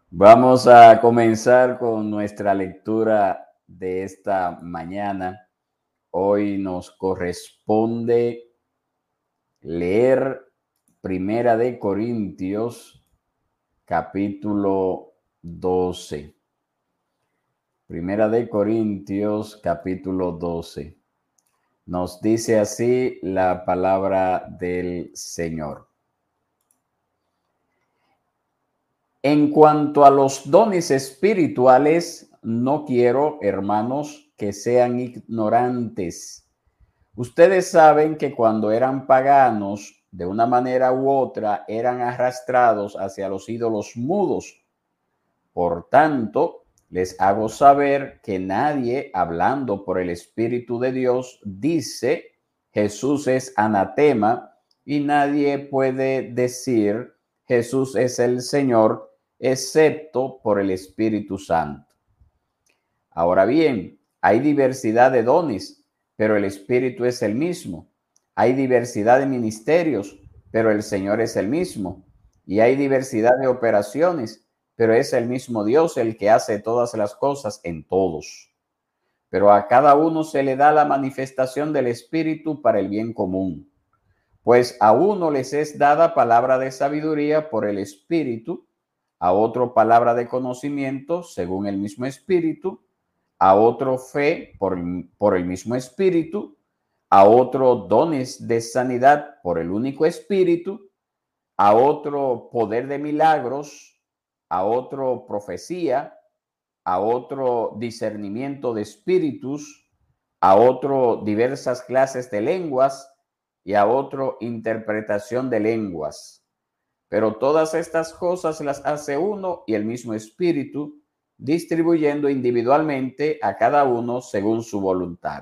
Vamos a comenzar con nuestra lectura de esta mañana. Hoy nos corresponde leer Primera de Corintios, capítulo 12. Primera de Corintios, capítulo 12. Nos dice así la palabra del Señor. En cuanto a los dones espirituales, no quiero, hermanos, que sean ignorantes. Ustedes saben que cuando eran paganos, de una manera u otra, eran arrastrados hacia los ídolos mudos. Por tanto, les hago saber que nadie, hablando por el Espíritu de Dios, dice Jesús es anatema, y nadie puede decir Jesús es el Señor, excepto por el Espíritu Santo. Ahora bien, hay diversidad de dones, pero el Espíritu es el mismo. Hay diversidad de ministerios, pero el Señor es el mismo. Y hay diversidad de operaciones, pero es el mismo Dios el que hace todas las cosas en todos. Pero a cada uno se le da la manifestación del Espíritu para el bien común. Pues a uno les es dada palabra de sabiduría por el Espíritu, a otro palabra de conocimiento según el mismo Espíritu, a otro fe por el mismo Espíritu, a otro dones de sanidad por el único Espíritu, a otro poder de milagros, a otro profecía, a otro discernimiento de espíritus, a otro diversas clases de lenguas y a otro interpretación de lenguas. Pero todas estas cosas las hace uno y el mismo Espíritu, distribuyendo individualmente a cada uno según su voluntad.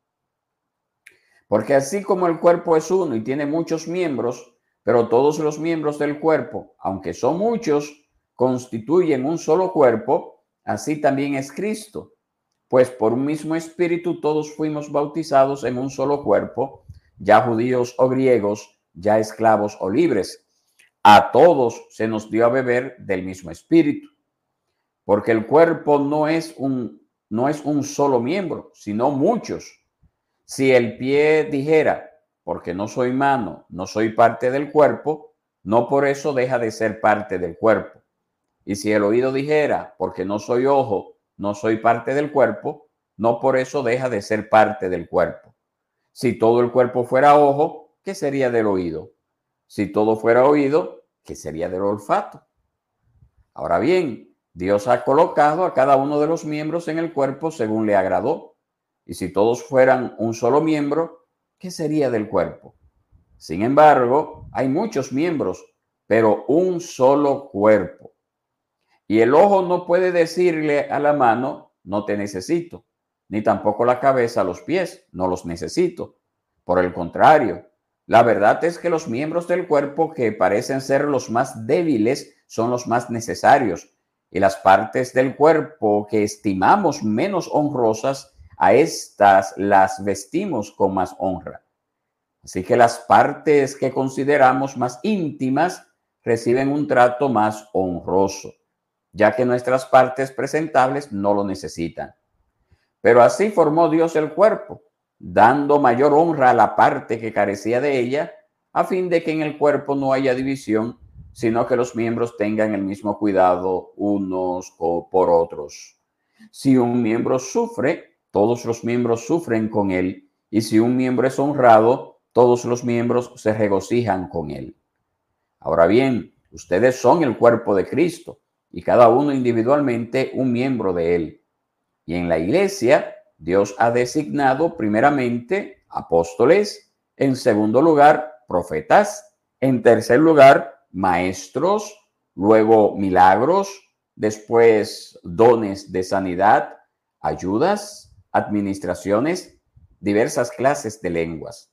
Porque así como el cuerpo es uno y tiene muchos miembros, pero todos los miembros del cuerpo, aunque son muchos, constituyen un solo cuerpo, así también es Cristo. Pues por un mismo Espíritu todos fuimos bautizados en un solo cuerpo, ya judíos o griegos, ya esclavos o libres. A todos se nos dio a beber del mismo Espíritu, porque el cuerpo no es un solo miembro, sino muchos. Si el pie dijera, porque no soy mano, no soy parte del cuerpo, no por eso deja de ser parte del cuerpo. Y si el oído dijera, porque no soy ojo, no soy parte del cuerpo, no por eso deja de ser parte del cuerpo. Si todo el cuerpo fuera ojo, ¿qué sería del oído? Si todo fuera oído, ¿qué sería del olfato? Ahora bien, Dios ha colocado a cada uno de los miembros en el cuerpo según le agradó. Y si todos fueran un solo miembro, ¿qué sería del cuerpo? Sin embargo, hay muchos miembros, pero un solo cuerpo. Y el ojo no puede decirle a la mano, no te necesito, ni tampoco la cabeza a los pies, no los necesito. Por el contrario, la verdad es que los miembros del cuerpo que parecen ser los más débiles son los más necesarios, y las partes del cuerpo que estimamos menos honrosas, a estas las vestimos con más honra. Así que las partes que consideramos más íntimas reciben un trato más honroso, ya que nuestras partes presentables no lo necesitan. Pero así formó Dios el cuerpo, dando mayor honra a la parte que carecía de ella, a fin de que en el cuerpo no haya división, sino que los miembros tengan el mismo cuidado unos por otros. Si un miembro sufre, todos los miembros sufren con él, y si un miembro es honrado, todos los miembros se regocijan con él. Ahora bien, ustedes son el cuerpo de Cristo, y cada uno individualmente un miembro de él. Y en la iglesia, Dios ha designado primeramente apóstoles, en segundo lugar, profetas, en tercer lugar, maestros, luego milagros, después dones de sanidad, ayudas, administraciones, diversas clases de lenguas.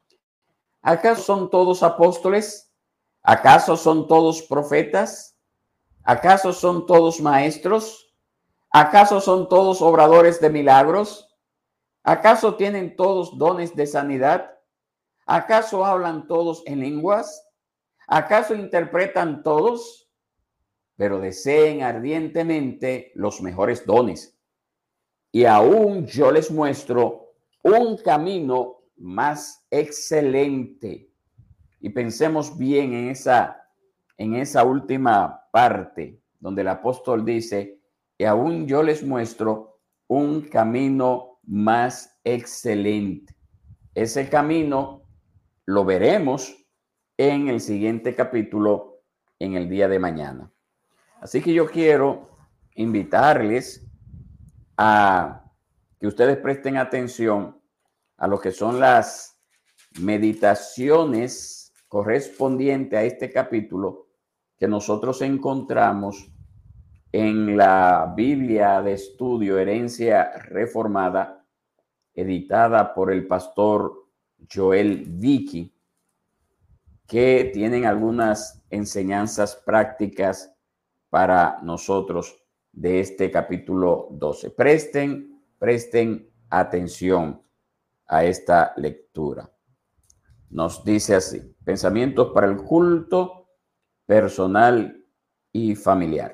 ¿Acaso son todos apóstoles? ¿Acaso son todos profetas? ¿Acaso son todos maestros? ¿Acaso son todos obradores de milagros? ¿Acaso tienen todos dones de sanidad? ¿Acaso hablan todos en lenguas? ¿Acaso interpretan todos? pero deseen ardientemente los mejores dones. Y aún yo les muestro un camino más excelente. Y pensemos bien en esa última parte donde el apóstol dice, y aún yo les muestro un camino más excelente. Ese camino lo veremos en el siguiente capítulo en el día de mañana. Así que yo quiero invitarles a que ustedes presten atención a lo que son las meditaciones correspondientes a este capítulo que nosotros encontramos en la Biblia de Estudio Herencia Reformada, editada por el pastor Joel Vicky, que tienen algunas enseñanzas prácticas para nosotros de este capítulo 12. Presten atención a esta lectura. Nos dice así: pensamientos para el culto personal y familiar.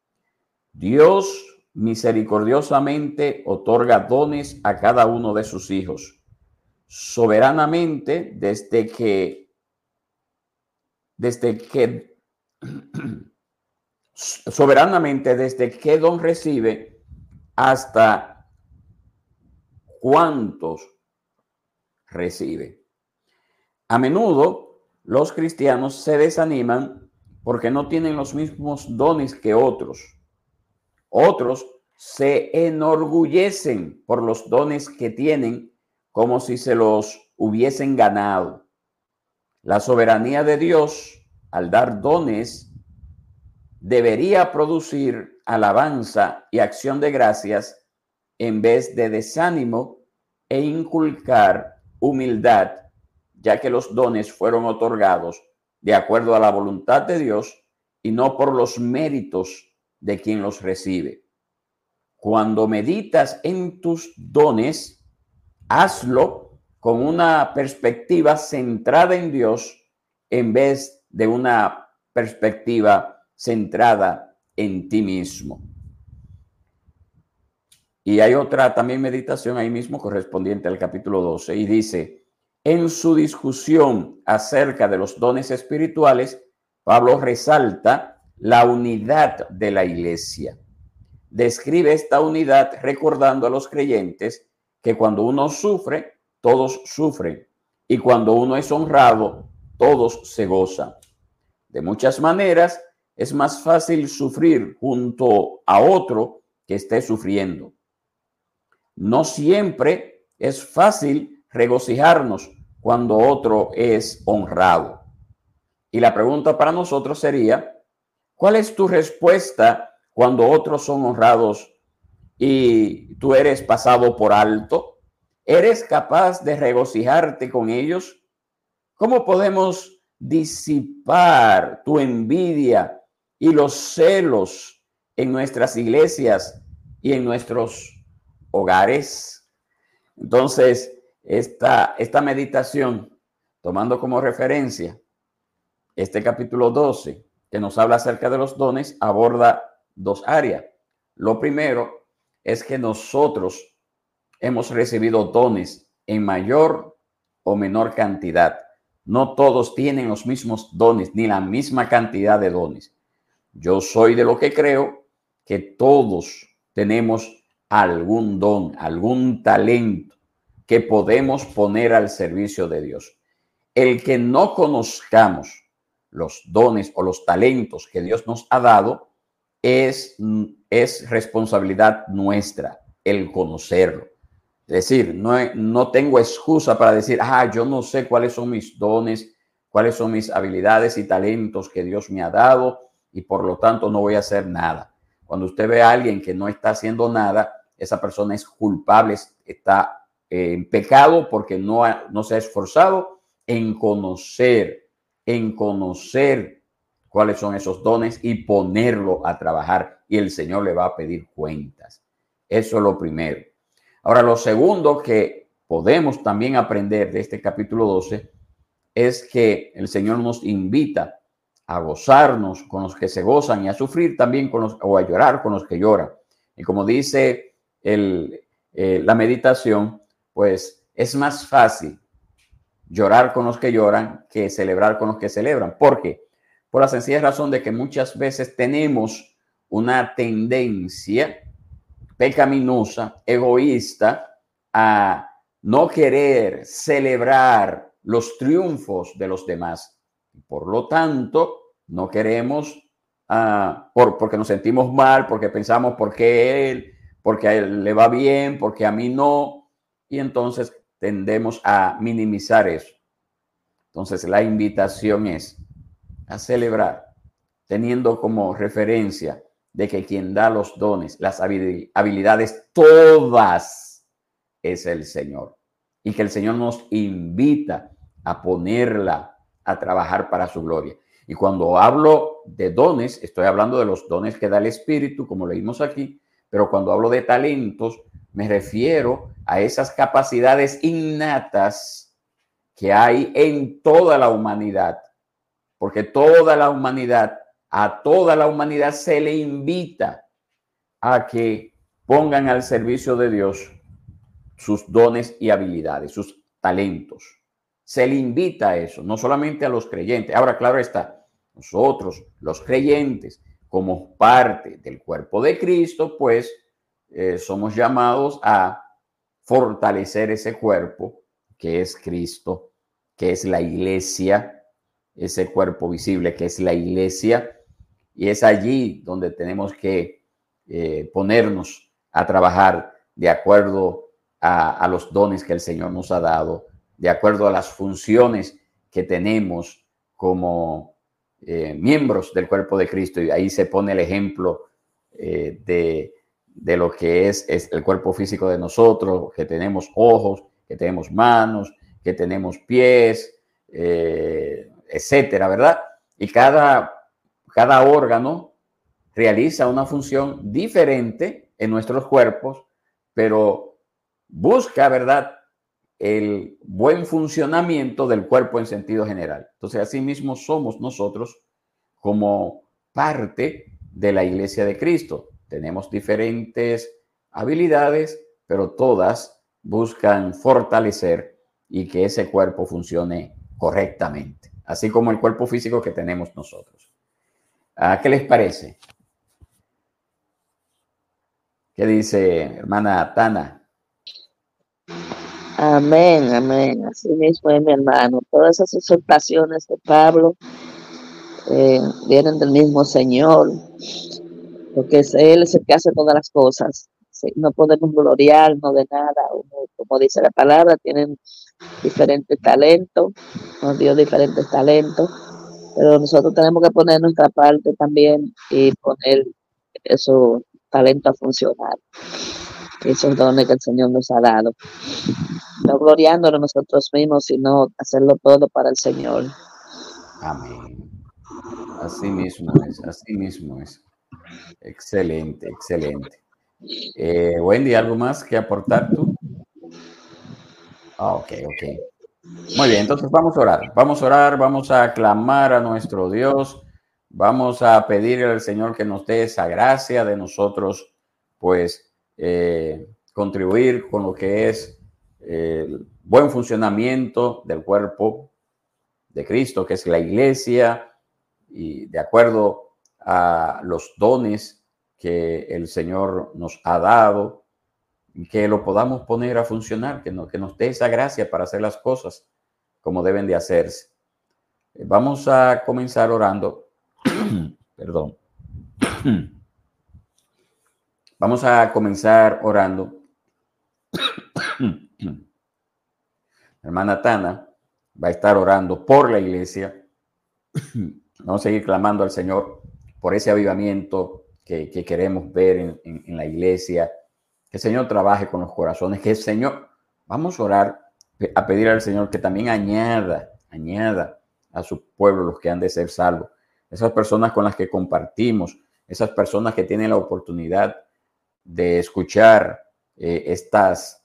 Dios misericordiosamente otorga dones a cada uno de sus hijos, soberanamente desde que don recibe hasta cuántos recibe. A menudo los cristianos se desaniman porque no tienen los mismos dones que otros. Otros se enorgullecen por los dones que tienen como si se los hubiesen ganado. La soberanía de Dios, al dar dones, debería producir alabanza y acción de gracias en vez de desánimo e inculcar humildad, ya que los dones fueron otorgados de acuerdo a la voluntad de Dios y no por los méritos de quien los recibe. Cuando meditas en tus dones, hazlo con una perspectiva centrada en Dios en vez de una perspectiva centrada en ti mismo. Y hay otra también meditación ahí mismo correspondiente al capítulo 12 y dice: en su discusión acerca de los dones espirituales, Pablo resalta la unidad de la iglesia. Describe esta unidad recordando a los creyentes que cuando uno sufre, todos sufren, y cuando uno es honrado, todos se gozan. De muchas maneras, es más fácil sufrir junto a otro que esté sufriendo. No siempre es fácil regocijarnos cuando otro es honrado. Y la pregunta para nosotros sería: ¿cuál es tu respuesta cuando otros son honrados y tú eres pasado por alto? ¿Eres capaz de regocijarte con ellos? ¿Cómo podemos disipar tu envidia y los celos en nuestras iglesias y en nuestros hogares? Entonces, esta meditación, tomando como referencia este capítulo 12, que nos habla acerca de los dones, aborda dos áreas. Lo primero es que nosotros hemos recibido dones en mayor o menor cantidad. No todos tienen los mismos dones ni la misma cantidad de dones. Yo soy de lo que creo que todos tenemos algún don, algún talento que podemos poner al servicio de Dios. El que no conozcamos los dones o los talentos que Dios nos ha dado es responsabilidad nuestra el conocerlo. Es decir, no tengo excusa para decir, yo no sé cuáles son mis dones, cuáles son mis habilidades y talentos que Dios me ha dado y por lo tanto no voy a hacer nada. Cuando usted ve a alguien que no está haciendo nada, esa persona es culpable, está en pecado porque no se ha esforzado en conocer cuáles son esos dones y ponerlo a trabajar, y el Señor le va a pedir cuentas. Eso es lo primero. Ahora, lo segundo que podemos también aprender de este capítulo 12 es que el Señor nos invita a gozarnos con los que se gozan y a sufrir también o a llorar con los que lloran. Y como dice la meditación, pues es más fácil llorar con los que lloran que celebrar con los que celebran. ¿Por qué? Por la sencilla razón de que muchas veces tenemos una tendencia pecaminosa, egoísta, a no querer celebrar los triunfos de los demás. Por lo tanto, no queremos, porque nos sentimos mal, porque pensamos porque a él le va bien, porque a mí no, y entonces tendemos a minimizar eso. Entonces, la invitación es a celebrar, teniendo como referencia de que quien da los dones, las habilidades, todas, es el Señor. Y que el Señor nos invita a ponerla a trabajar para su gloria. Y cuando hablo de dones, estoy hablando de los dones que da el Espíritu, como leímos aquí, pero cuando hablo de talentos, me refiero a esas capacidades innatas que hay en toda la humanidad, porque a toda la humanidad se le invita a que pongan al servicio de Dios sus dones y habilidades, sus talentos. Se le invita a eso, no solamente a los creyentes. Ahora, claro está, nosotros, los creyentes, como parte del cuerpo de Cristo, pues somos llamados a fortalecer ese cuerpo que es Cristo, que es la iglesia, ese cuerpo visible que es la iglesia, y es allí donde tenemos que ponernos a trabajar de acuerdo a los dones que el Señor nos ha dado, de acuerdo a las funciones que tenemos como miembros del cuerpo de Cristo. Y ahí se pone el ejemplo de lo que es el cuerpo físico de nosotros, que tenemos ojos, que tenemos manos, que tenemos pies, etcétera, ¿verdad? Y cada órgano realiza una función diferente en nuestros cuerpos, pero busca, ¿verdad?, el buen funcionamiento del cuerpo en sentido general. Entonces, así mismo somos nosotros como parte de la Iglesia de Cristo. Tenemos diferentes habilidades, pero todas buscan fortalecer y que ese cuerpo funcione correctamente, así como el cuerpo físico que tenemos nosotros. ¿Qué les parece? ¿Qué dice hermana Tana? Amén, amén. Así mismo es, mi hermano. Todas esas exhortaciones de Pablo vienen del mismo Señor, porque Él es el que hace todas las cosas. Sí, no podemos gloriarnos de nada. Como dice la palabra, tienen diferentes talentos, nos dio diferentes talentos, pero nosotros tenemos que poner nuestra parte también y poner esos talentos a funcionar, esos dones que el Señor nos ha dado. No gloriándonos nosotros mismos, sino hacerlo todo para el Señor. Amén. Así mismo es, así mismo es. Excelente, excelente. Wendy, ¿algo más que aportar tú? Ok. Muy bien, entonces vamos a orar. Vamos a orar, vamos a clamar a nuestro Dios. Vamos a pedirle al Señor que nos dé esa gracia de nosotros, pues, contribuir con lo que es el buen funcionamiento del cuerpo de Cristo, que es la iglesia, y de acuerdo a los dones que el Señor nos ha dado, que lo podamos poner a funcionar, que nos dé esa gracia para hacer las cosas como deben de hacerse. Vamos a comenzar orando. Perdón. Vamos a comenzar orando. Hermana Tana va a estar orando por la iglesia. Vamos a seguir clamando al Señor por ese avivamiento que queremos ver en la iglesia. Que el Señor trabaje con los corazones. Que el Señor, vamos a orar, a pedir al Señor que también añada a su pueblo los que han de ser salvos. Esas personas con las que compartimos, esas personas que tienen la oportunidad de escuchar estas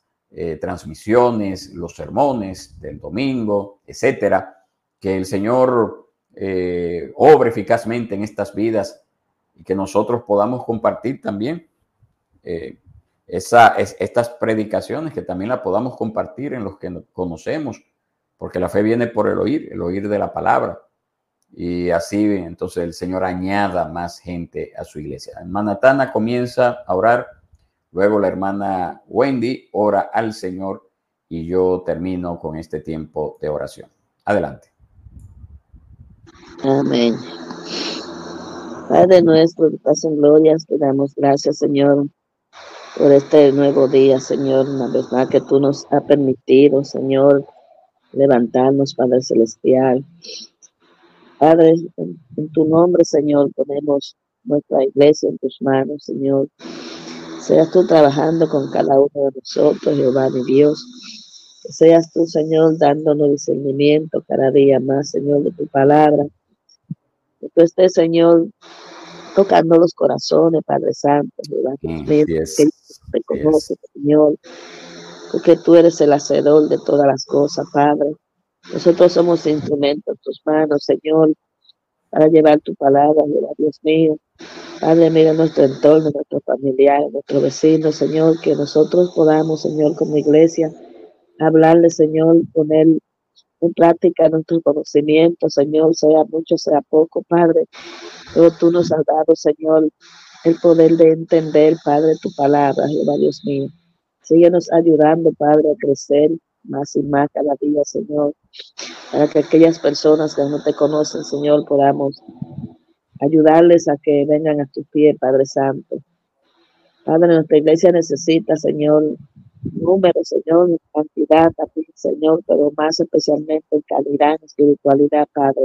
transmisiones, los sermones del domingo, etcétera. Que el Señor obre eficazmente en estas vidas y que nosotros podamos compartir también estas predicaciones, que también las podamos compartir en los que nos conocemos, porque la fe viene por el oír de la palabra. Y así entonces el Señor añada más gente a su iglesia. La hermana Tana comienza a orar, luego la hermana Wendy ora al Señor y yo termino con este tiempo de oración. Adelante. Amén. Padre nuestro, que estás en glorias, te damos gracias, Señor, por este nuevo día, Señor, una vez más que tú nos has permitido, Señor, levantarnos, Padre Celestial. Padre, en tu nombre, Señor, ponemos nuestra iglesia en tus manos, Señor. Seas tú trabajando con cada uno de nosotros, Jehová, mi Dios. Que seas tú, Señor, dándonos discernimiento cada día más, Señor, de tu palabra. Que tú estés, Señor, tocando los corazones, Padre Santo, Jehová, Dios mío, que te conoce, Señor, porque tú eres el hacedor de todas las cosas, Padre. Nosotros somos instrumentos en tus manos, Señor, para llevar tu palabra, Jehová, Dios mío. Padre, mira nuestro entorno, nuestros familiares, nuestros vecinos, Señor, que nosotros podamos, Señor, como iglesia, hablarle, Señor, poner en práctica nuestro conocimiento, Señor, sea mucho, sea poco, Padre. Pero tú nos has dado, Señor, el poder de entender, Padre, tu palabra, Jehová, Dios mío. Síguenos ayudando, Padre, a crecer más y más cada día, Señor, para que aquellas personas que no te conocen, Señor, podamos ayudarles a que vengan a tu pie, Padre Santo. Padre, nuestra iglesia necesita, Señor, número, Señor, cantidad también, Señor, pero más especialmente en calidad, en espiritualidad, Padre.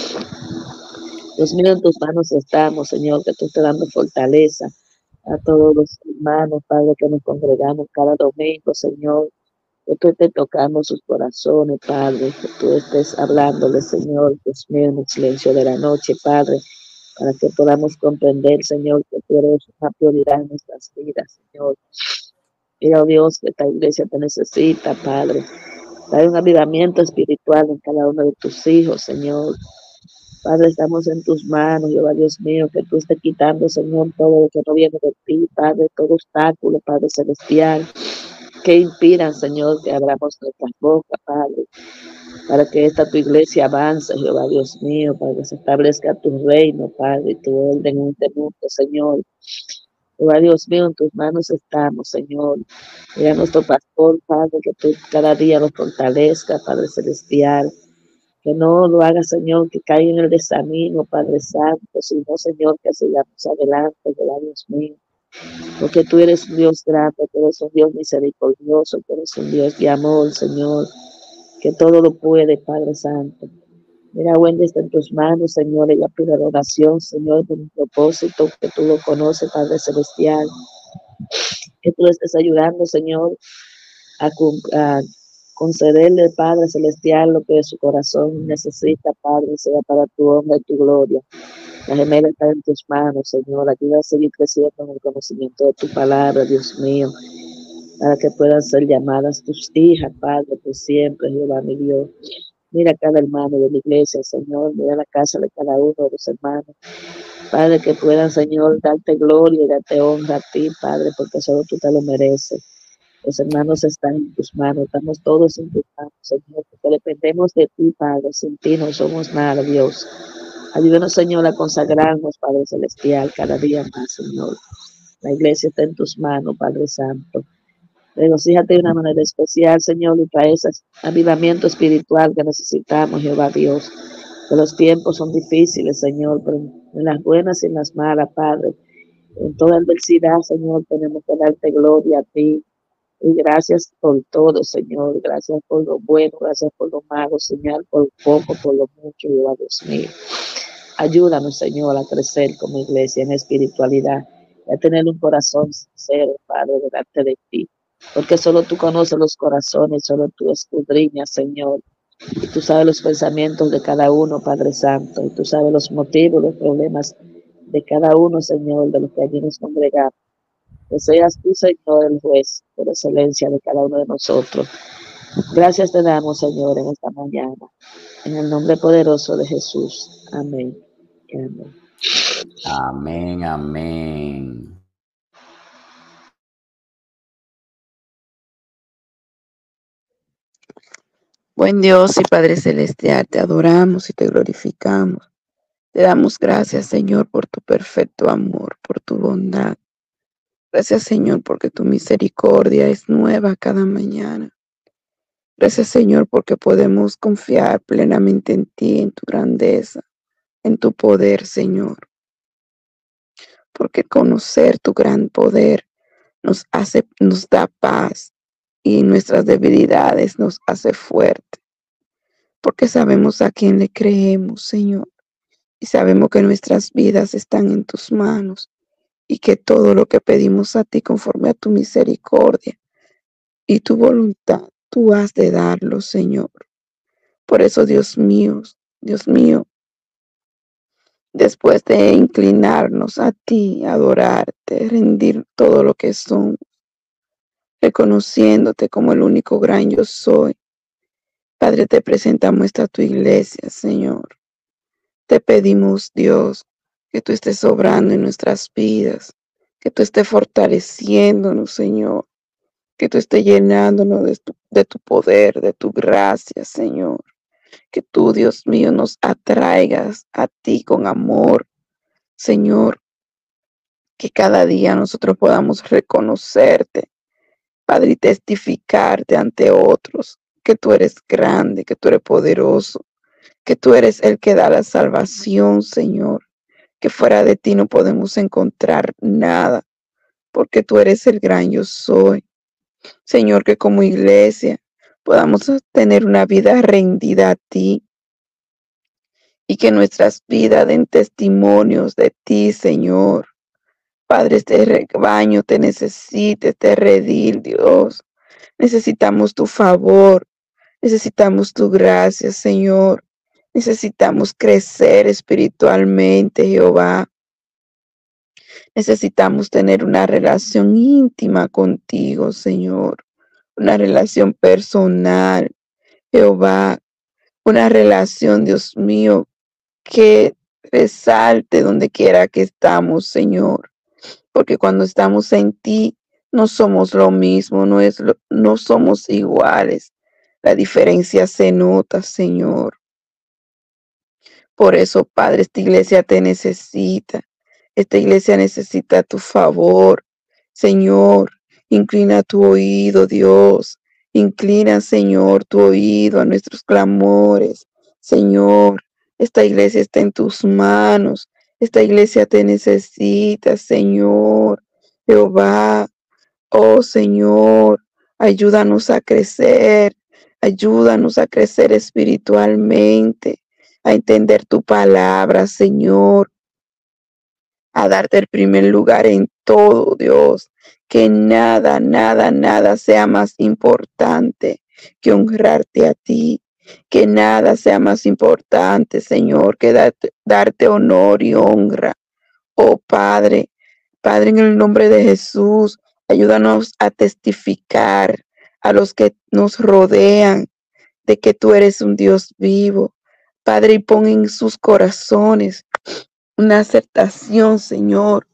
Dios mío, en tus manos estamos, Señor, que tú estés dando fortaleza a todos los hermanos, Padre, que nos congregamos cada domingo, Señor, que tú estés tocando sus corazones, Padre, que tú estés hablándoles, Señor, Dios mío, en el silencio de la noche, Padre, para que podamos comprender, Señor, que tú eres una prioridad en nuestras vidas, Señor. Mira, oh Dios, que esta iglesia te necesita, Padre. Hay un avivamiento espiritual en cada uno de tus hijos, Señor. Padre, estamos en tus manos, Jehová, Dios mío, que tú estés quitando, Señor, todo lo que no viene de ti, Padre, todo obstáculo, Padre Celestial, que impidan, Señor, que abramos nuestras bocas, Padre, para que esta tu iglesia avance, Jehová, Dios mío, para que se establezca tu reino, Padre, y tu orden en este mundo, Señor. Jehová, Dios mío, en tus manos estamos, Señor. Mira a nuestro pastor, Padre, que tú cada día lo fortalezca, Padre Celestial. Que no lo haga, Señor, que caiga en el desánimo, Padre Santo, sino, Señor, que sigamos adelante, Jehová, Dios mío. Porque tú eres un Dios grande, tú eres un Dios misericordioso, tú eres un Dios de amor, Señor, que todo lo puede, Padre Santo. Mira, Wendy está en tus manos, Señor, ella pide oración, Señor, por un propósito, que tú lo conoces, Padre Celestial. Que tú estés ayudando, Señor, a concederle, Padre Celestial, lo que su corazón necesita, Padre, sea para tu honra y tu gloria. La gemela está en tus manos, Señor. Ayuda a seguir creciendo en el conocimiento de tu palabra, Dios mío, para que puedan ser llamadas tus hijas, Padre, por siempre, Jehová, mi Dios. Mira a cada hermano de la iglesia, Señor. Mira la casa de cada uno de los hermanos. Padre, que puedan, Señor, darte gloria y darte honra a ti, Padre, porque solo tú te lo mereces. Los hermanos están en tus manos, estamos todos en tus manos, Señor, porque dependemos de ti, Padre. Sin ti no somos nada, Dios. Ayúdanos, Señor, a consagrarnos, Padre Celestial, cada día más, Señor. La iglesia está en tus manos, Padre Santo. Regocíjate de una manera especial, Señor, y trae ese avivamiento espiritual que necesitamos, Jehová Dios. Que los tiempos son difíciles, Señor, pero en las buenas y en las malas, Padre. En toda adversidad, Señor, tenemos que darte gloria a ti. Y gracias por todo, Señor. Gracias por lo bueno, gracias por lo malo, Señor, por poco, por lo mucho, Jehová Dios mío. Ayúdanos, Señor, a crecer como iglesia en espiritualidad y a tener un corazón sincero, Padre, delante de ti. Porque solo tú conoces los corazones, solo tú escudriñas, Señor. Y tú sabes los pensamientos de cada uno, Padre Santo. Y tú sabes los motivos, los problemas de cada uno, Señor, de los que allí nos congregamos. Que seas tú, Señor, el juez por excelencia de cada uno de nosotros. Gracias te damos, Señor, en esta mañana. En el nombre poderoso de Jesús. Amén. Amén. Amén, amén. Buen Dios y Padre Celestial, te adoramos y te glorificamos. Te damos gracias, Señor, por tu perfecto amor, por tu bondad. Gracias, Señor, porque tu misericordia es nueva cada mañana. Gracias, Señor, porque podemos confiar plenamente en ti, en tu grandeza, en tu poder, Señor. Porque conocer tu gran poder nos da paz y nuestras debilidades nos hace fuerte. Porque sabemos a quién le creemos, Señor. Y sabemos que nuestras vidas están en tus manos y que todo lo que pedimos a ti conforme a tu misericordia y tu voluntad, tú has de darlo, Señor. Por eso, Dios mío, después de inclinarnos a ti, adorarte, rendir todo lo que somos, reconociéndote como el único gran yo soy, Padre, te presentamos esta tu iglesia, Señor. Te pedimos, Dios, que tú estés obrando en nuestras vidas, que tú estés fortaleciéndonos, Señor, que tú estés llenándonos de tu poder, de tu gracia, Señor. Que tú, Dios mío, nos atraigas a ti con amor, Señor, que cada día nosotros podamos reconocerte, Padre, y testificarte ante otros, que tú eres grande, que tú eres poderoso, que tú eres el que da la salvación, Señor, que fuera de ti no podemos encontrar nada, porque tú eres el gran yo soy. Señor, que como iglesia podamos tener una vida rendida a ti y que nuestras vidas den testimonios de ti, Señor. Padre, este rebaño te necesita, este redil, Dios. Necesitamos tu favor, necesitamos tu gracia, Señor. Necesitamos crecer espiritualmente, Jehová. Necesitamos tener una relación íntima contigo, Señor. Una relación personal, Jehová. Una relación, Dios mío, que resalte donde quiera que estamos, Señor. Porque cuando estamos en ti, no somos lo mismo, no somos iguales. La diferencia se nota, Señor. Por eso, Padre, esta iglesia te necesita. Esta iglesia necesita tu favor. Señor, inclina tu oído, Dios. Inclina, Señor, tu oído a nuestros clamores. Señor, esta iglesia está en tus manos. Esta iglesia te necesita, Señor. Jehová, oh Señor, ayúdanos a crecer. Ayúdanos a crecer espiritualmente, a entender tu palabra, Señor, a darte el primer lugar en todo, Dios. Que nada, nada, nada sea más importante que honrarte a ti. Que nada sea más importante, Señor, que darte honor y honra. Oh Padre, Padre, en el nombre de Jesús, ayúdanos a testificar a los que nos rodean de que tú eres un Dios vivo. Padre, y pon en sus corazones una aceptación, Señor,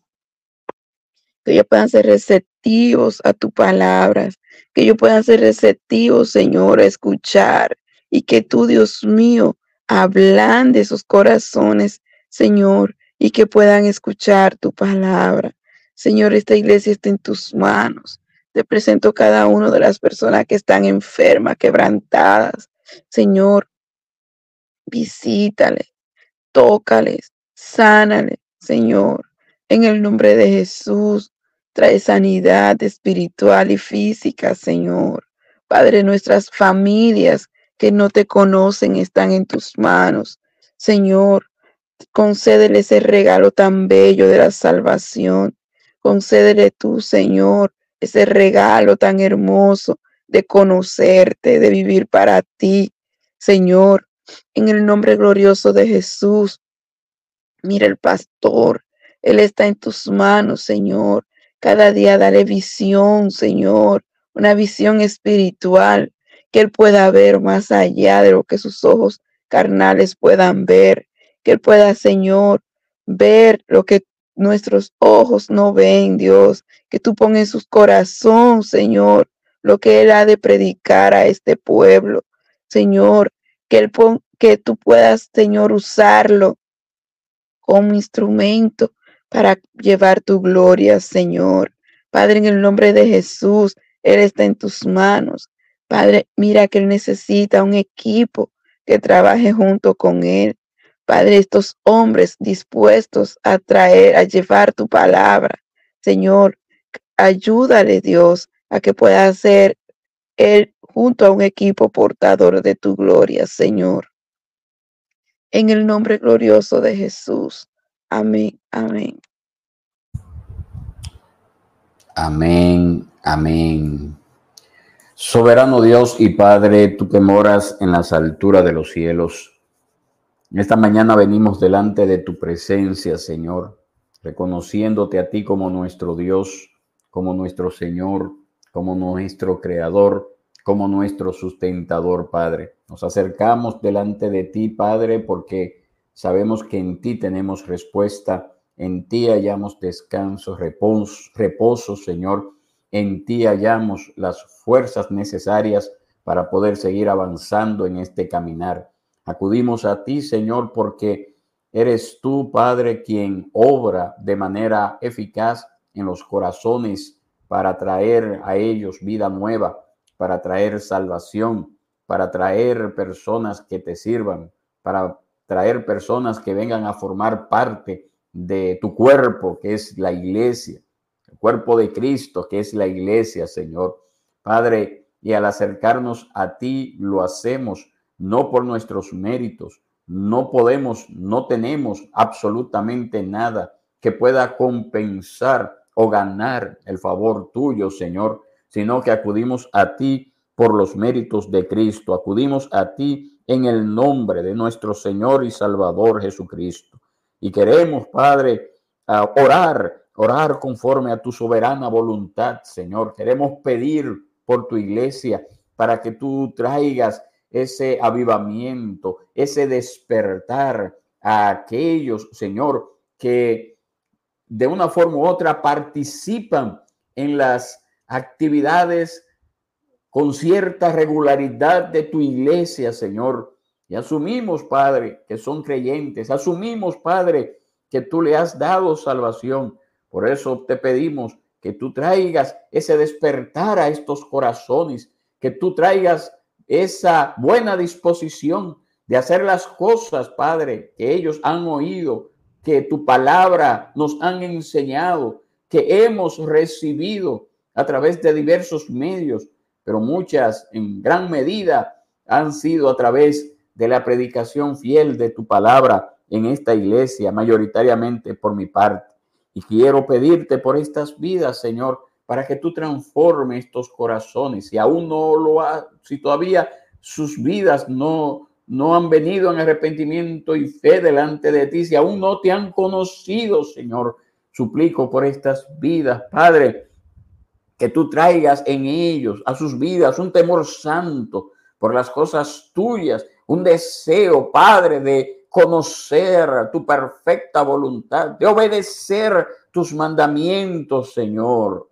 que ellos puedan ser receptivos a tu palabra, que ellos puedan ser receptivos, Señor, a escuchar, y que tú, Dios mío, ablande sus corazones, Señor, y que puedan escuchar tu palabra. Señor, esta iglesia está en tus manos. Te presento cada una de las personas que están enfermas, quebrantadas. Señor, visítales, tócales, sánales, Señor. En el nombre de Jesús, trae sanidad espiritual y física, Señor. Padre, nuestras familias que no te conocen están en tus manos. Señor, concédele ese regalo tan bello de la salvación. Concédele tú, Señor, ese regalo tan hermoso de conocerte, de vivir para ti, Señor. En el nombre glorioso de Jesús, mira el pastor, él está en tus manos, Señor. Cada día dale visión, Señor, una visión espiritual, que Él pueda ver más allá de lo que sus ojos carnales puedan ver, que Él pueda, Señor, ver lo que nuestros ojos no ven, Dios, que tú pongas en su corazón, Señor, lo que Él ha de predicar a este pueblo, Señor, que tú puedas, Señor, usarlo como instrumento para llevar tu gloria, Señor. Padre, en el nombre de Jesús, Él está en tus manos. Padre, mira que Él necesita un equipo que trabaje junto con Él. Padre, estos hombres dispuestos a traer, a llevar tu palabra. Señor, ayúdale, Dios, a que pueda ser Él junto a un equipo portador de tu gloria, Señor. En el nombre glorioso de Jesús. Amén, amén. Amén, amén. Soberano Dios y Padre, tú que moras en las alturas de los cielos, en esta mañana venimos delante de tu presencia, Señor, reconociéndote a ti como nuestro Dios, como nuestro Señor, como nuestro Creador, como nuestro sustentador, Padre. Nos acercamos delante de ti, Padre, porque sabemos que en ti tenemos respuesta, en ti hallamos descanso, reposo, Señor. En ti hallamos las fuerzas necesarias para poder seguir avanzando en este caminar. Acudimos a ti, Señor, porque eres tú, Padre, quien obra de manera eficaz en los corazones para traer a ellos vida nueva, para traer salvación, para traer personas que te sirvan, para traer personas que vengan a formar parte de tu cuerpo, que es la iglesia, el cuerpo de Cristo, que es la iglesia, Señor. Padre, y al acercarnos a ti lo hacemos no por nuestros méritos, no podemos, no tenemos absolutamente nada que pueda compensar o ganar el favor tuyo, Señor, sino que acudimos a ti por los méritos de Cristo, acudimos a ti en el nombre de nuestro Señor y Salvador Jesucristo. Y queremos, Padre, orar conforme a tu soberana voluntad, Señor. Queremos pedir por tu iglesia para que tú traigas ese avivamiento, ese despertar a aquellos, Señor, que de una forma u otra participan en las actividades con cierta regularidad de tu iglesia, Señor. Y asumimos, Padre, que son creyentes. Asumimos, Padre, que tú le has dado salvación. Por eso te pedimos que tú traigas ese despertar a estos corazones, que tú traigas esa buena disposición de hacer las cosas, Padre, que ellos han oído, que tu palabra nos han enseñado, que hemos recibido a través de diversos medios, pero muchas en gran medida han sido a través de la predicación fiel de tu palabra en esta iglesia, mayoritariamente por mi parte. Y quiero pedirte por estas vidas, Señor, para que tú transformes estos corazones. Si aún no lo ha, si todavía sus vidas no han venido en arrepentimiento y fe delante de ti, si aún no te han conocido, Señor, suplico por estas vidas, Padre, que tú traigas en ellos, a sus vidas, un temor santo por las cosas tuyas, un deseo, Padre, de conocer tu perfecta voluntad, de obedecer tus mandamientos, Señor.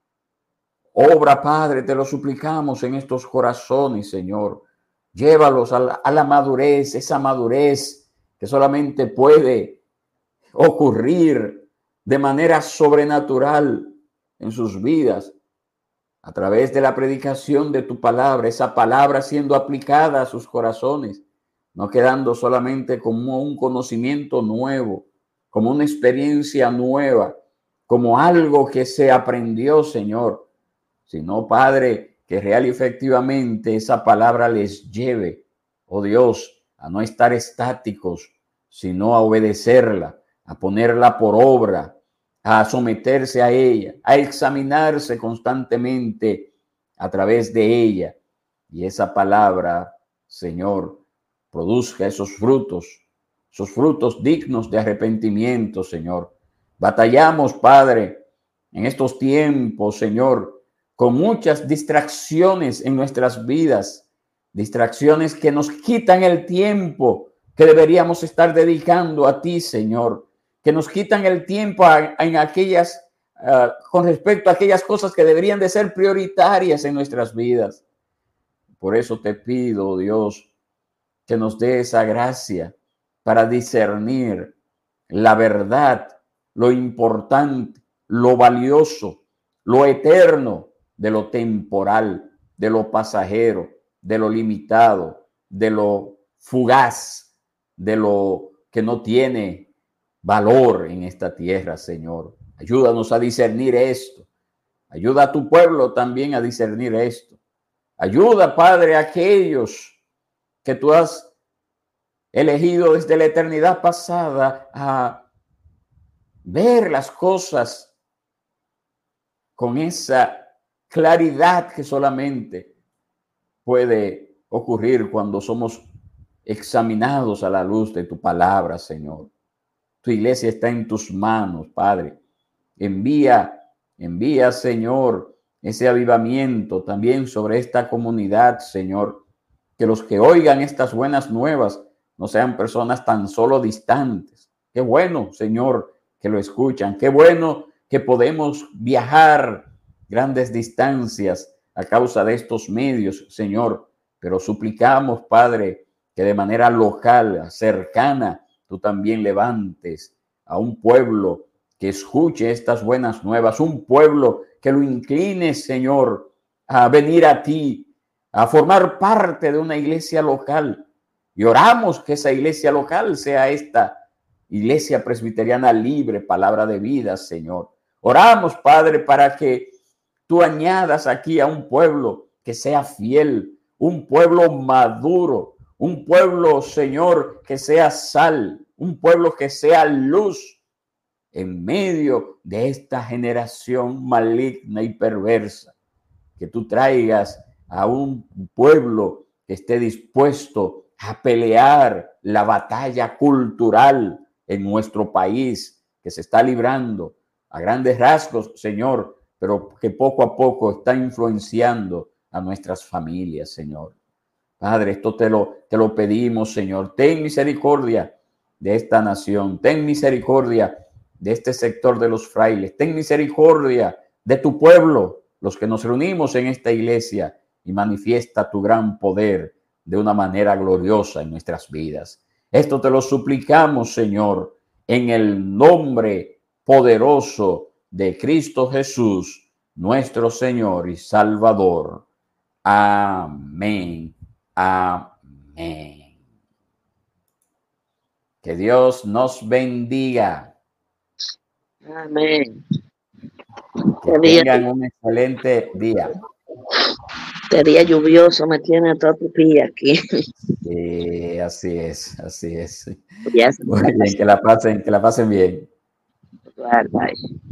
Obra, Padre, te lo suplicamos en estos corazones, Señor. Llévalos a la madurez, esa madurez que solamente puede ocurrir de manera sobrenatural en sus vidas a través de la predicación de tu palabra, esa palabra siendo aplicada a sus corazones, no quedando solamente como un conocimiento nuevo, como una experiencia nueva, como algo que se aprendió, Señor, sino, Padre, que real y efectivamente esa palabra les lleve, oh Dios, a no estar estáticos, sino a obedecerla, a ponerla por obra, a someterse a ella, a examinarse constantemente a través de ella. Y esa palabra, Señor, produzca esos frutos dignos de arrepentimiento, Señor. Batallamos, Padre, en estos tiempos, Señor, con muchas distracciones en nuestras vidas, distracciones que nos quitan el tiempo que deberíamos estar dedicando a ti, Señor, que nos quitan el tiempo en aquellas, con respecto a aquellas cosas que deberían de ser prioritarias en nuestras vidas. Por eso te pido, Dios, que nos dé esa gracia para discernir la verdad, lo importante, lo valioso, lo eterno de lo temporal, de lo pasajero, de lo limitado, de lo fugaz, de lo que no tiene valor en esta tierra, Señor. Ayúdanos a discernir esto. Ayuda a tu pueblo también a discernir esto. Ayuda, Padre, a aquellos que tú has elegido desde la eternidad pasada a ver las cosas con esa claridad que solamente puede ocurrir cuando somos examinados a la luz de tu palabra, Señor. Tu iglesia está en tus manos, Padre. Envía, Señor, ese avivamiento también sobre esta comunidad, Señor. Que los que oigan estas buenas nuevas no sean personas tan solo distantes. Qué bueno, Señor, que lo escuchan. Qué bueno que podemos viajar grandes distancias a causa de estos medios, Señor. Pero suplicamos, Padre, que de manera local, cercana, tú también levantes a un pueblo que escuche estas buenas nuevas, un pueblo que lo incline, Señor, a venir a ti, a formar parte de una iglesia local. Y oramos que esa iglesia local sea esta Iglesia Presbiteriana Libre, Palabra de Vida, Señor. Oramos, Padre, para que tú añadas aquí a un pueblo que sea fiel, un pueblo maduro, un pueblo, Señor, que sea sal, un pueblo que sea luz en medio de esta generación maligna y perversa. Que tú traigas a un pueblo que esté dispuesto a pelear la batalla cultural en nuestro país, que se está librando a grandes rasgos, Señor, pero que poco a poco está influenciando a nuestras familias, Señor. Padre, esto te lo pedimos, Señor. Ten misericordia de esta nación. Ten misericordia de este sector de los frailes. Ten misericordia de tu pueblo, los que nos reunimos en esta iglesia, y manifiesta tu gran poder de una manera gloriosa en nuestras vidas. Esto te lo suplicamos, Señor, en el nombre poderoso de Cristo Jesús, nuestro Señor y Salvador. Amén. Amén. Que Dios nos bendiga. Amén. Que tengan un excelente día. Este día lluvioso me tiene todo pipí aquí. Sí, así es, así es. Ya Muy bien, que la pasen bien. Bye.